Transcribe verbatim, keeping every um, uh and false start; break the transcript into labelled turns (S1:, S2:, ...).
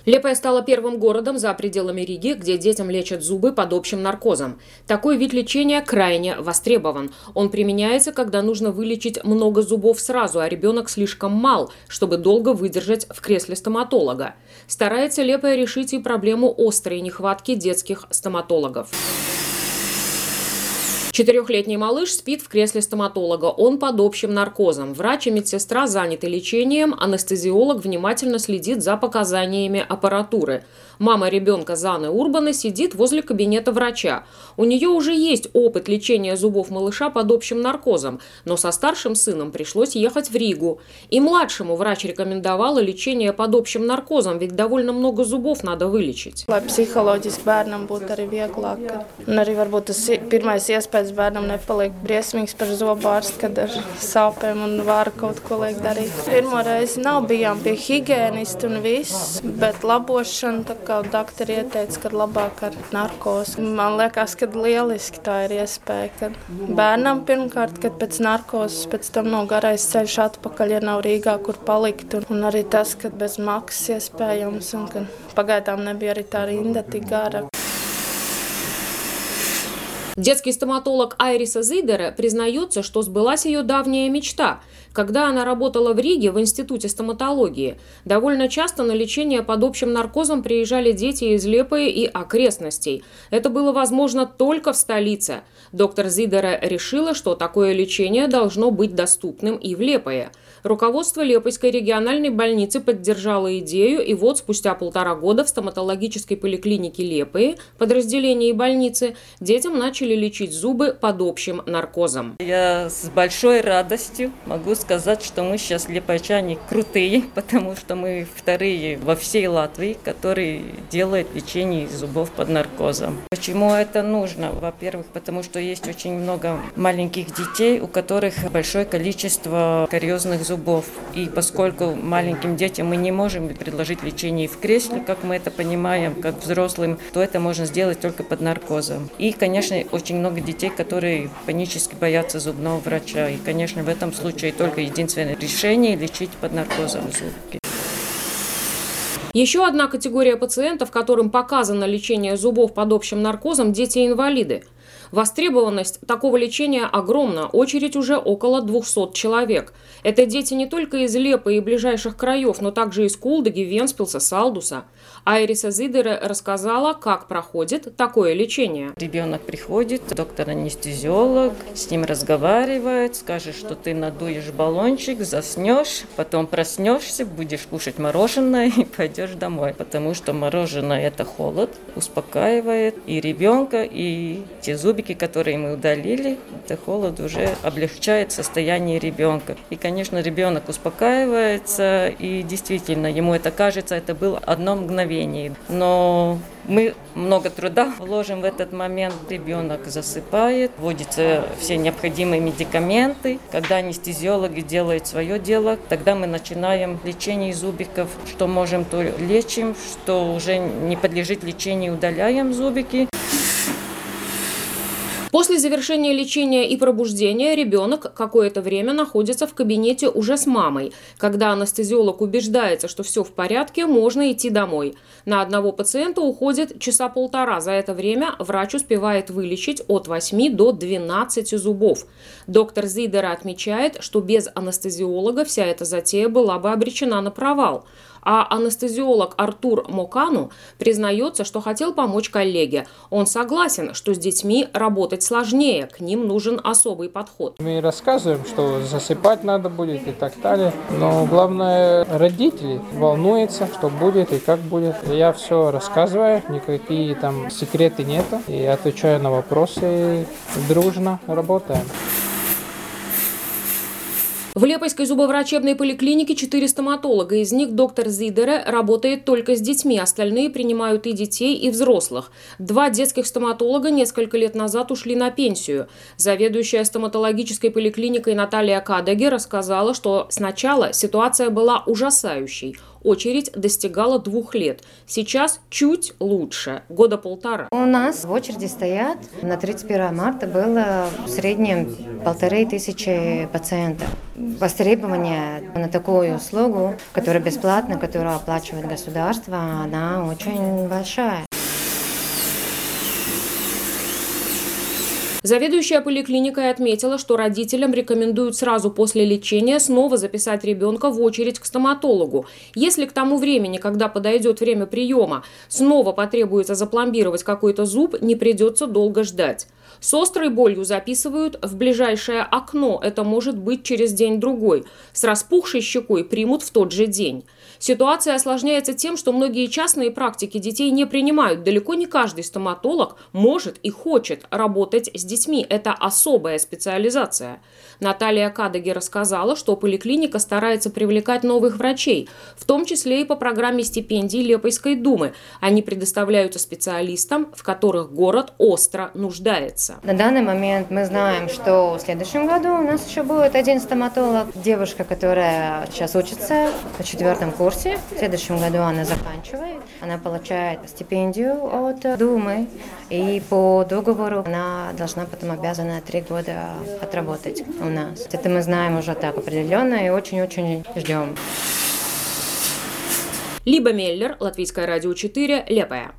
S1: Лепая стала первым городом за пределами Риги, где детям лечат зубы под общим наркозом. Такой вид лечения крайне востребован. Он применяется, когда нужно вылечить много зубов сразу, а ребенок слишком мал, чтобы долго выдержать в кресле стоматолога. Старается Лепая решить и проблему острой нехватки детских стоматологов. Четырехлетний малыш спит в кресле стоматолога. Он под общим наркозом. Врач и медсестра заняты лечением, анестезиолог внимательно следит за показаниями аппаратуры. Мама ребенка Заны Урбаны сидит возле кабинета врача. У нее уже есть опыт лечения зубов малыша под общим наркозом, но со старшим сыном пришлось ехать в Ригу. И младшему врач рекомендовала лечение под общим наркозом, ведь довольно много зубов надо вылечить.
S2: Lai psiholoģiski bērnam būtu arī vieglāk. Un arī varbūt tas pirmais iespējas bērnam nepaliek briesmīgs par zobu ārstu, kad ar sāpēm un var kaut ko liek darīt. Pirmo reizi nav bijām pie higiēnista un viss, bet labošana, tā kā doktori ieteica, kad labāk ar narkozi. Man liekas, ka lieliski tā ir iespēja, kad bērnam pirmkārt, kad pēc narkozes, pēc tam nav garais ceļš atpakaļ, ja nav Rīgā, kur palikt. Un, un arī tas, ka bez maksas iespējams un ka pagaidām nebija arī tā rinda tik gara.
S1: Детский стоматолог Айриса Зидере признается, что сбылась ее давняя мечта. Когда она работала в Риге в Институте стоматологии, довольно часто на лечение под общим наркозом приезжали дети из Лепаи и окрестностей. Это было возможно только в столице. Доктор Зидере решила, что такое лечение должно быть доступным и в Лепае. Руководство Лепойской региональной больницы поддержало идею, и вот спустя полтора года в стоматологической поликлинике Лепаи, подразделении больницы, детям начали лечить зубы под общим наркозом.
S3: Я с большой радостью могу сказать, что мы сейчас лепойчане крутые, потому что мы вторые во всей Латвии, которые делают лечение зубов под наркозом. Почему это нужно? Во-первых, потому что есть очень много маленьких детей, у которых большое количество кариозных зубов. И поскольку маленьким детям мы не можем предложить лечение в кресле, как мы это понимаем, как взрослым, то это можно сделать только под наркозом. И, конечно, очень много детей, которые панически боятся зубного врача. И, конечно, в этом случае только единственное решение – лечить под наркозом зубки.
S1: Еще одна категория пациентов, которым показано лечение зубов под общим наркозом – дети-инвалиды. Востребованность такого лечения огромна, очередь уже около двухсот человек. Это дети не только из Лепы и ближайших краев, но также из Кулдыги, Венспилса, Салдуса. Айриса Зидере рассказала, как проходит такое лечение.
S3: Ребенок приходит, доктор-анестезиолог, с ним разговаривает, скажет, что ты надуешь баллончик, заснешь, потом проснешься, будешь кушать мороженое и пойдешь домой. Потому что мороженое – это холод, успокаивает и ребенка, и те зубики, которые мы удалили, это холод уже облегчает состояние ребенка. И, конечно, ребенок успокаивается, и действительно, ему это кажется, это было одно мгновение. Но мы много труда вложим в этот момент. Ребенок засыпает, вводятся все необходимые медикаменты. Когда анестезиологи делают свое дело, тогда мы начинаем лечение зубиков. Что можем, то лечим, что уже не подлежит лечению, удаляем зубики.
S1: После завершения лечения и пробуждения ребенок какое-то время находится в кабинете уже с мамой. Когда анестезиолог убеждается, что все в порядке, можно идти домой. На одного пациента уходит часа полтора. За это время врач успевает вылечить от восьми до двенадцати зубов. Доктор Зидере отмечает, что без анестезиолога вся эта затея была бы обречена на провал. А анестезиолог Артур Мокану признается, что хотел помочь коллеге. Он согласен, что с детьми работать сложнее, к ним нужен особый подход.
S4: Мы рассказываем, что засыпать надо будет и так далее. Но главное, родители волнуются, что будет и как будет. Я все рассказываю, никакие там секреты нету. И отвечаю на вопросы, дружно работаем.
S1: В Лепойской зубоврачебной поликлинике четыре стоматолога. Из них доктор Зидере работает только с детьми, остальные принимают и детей, и взрослых. Два детских стоматолога несколько лет назад ушли на пенсию. Заведующая стоматологической поликлиникой Наталья Кадеге рассказала, что сначала ситуация была ужасающей. очередь достигала двух лет. Сейчас чуть лучше, года полтора.
S5: У нас в очереди стоят, на тридцать первое марта было в среднем полторы тысячи пациентов. Востребование на такую услугу, которая бесплатна, которую оплачивает государство, она очень большая.
S1: Заведующая поликлиникой отметила, что родителям рекомендуют сразу после лечения снова записать ребенка в очередь к стоматологу. Если к тому времени, когда подойдет время приема, снова потребуется запломбировать какой-то зуб, не придется долго ждать. С острой болью записывают в ближайшее окно, это может быть через день-другой. С распухшей щекой примут в тот же день. Ситуация осложняется тем, что многие частные практики детей не принимают. Далеко не каждый стоматолог может и хочет работать с детьми. Это особая специализация. Наталья Кадыги рассказала, что поликлиника старается привлекать новых врачей, в том числе и по программе стипендий Лепойской думы. Они предоставляются специалистам, в которых город остро нуждается.
S5: На данный момент мы знаем, что в следующем году у нас еще будет один стоматолог. Девушка, которая сейчас учится на четвертом курсе. В следующем году она заканчивает. Она получает стипендию от Думы. И по договору она должна потом обязана три года отработать у нас. Это мы знаем уже так определенно и очень-очень ждем.
S1: Либа Меллер, Латвийское радио четыре, Лепая.